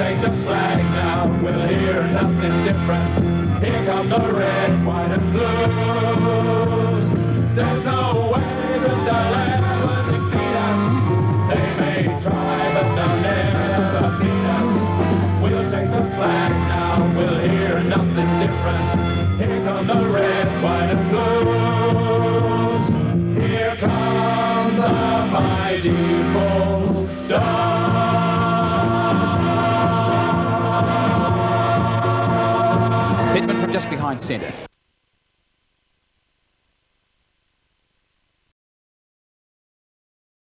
take the flag now, we'll hear nothing different. Here come the red, white and blues. There's no way that they'll ever defeat us. They may try, but they'll never beat us. We'll take the flag now, we'll hear nothing different. Here come the red, white and blues. Here come the mighty Bulldogs. Pittman from just behind centre.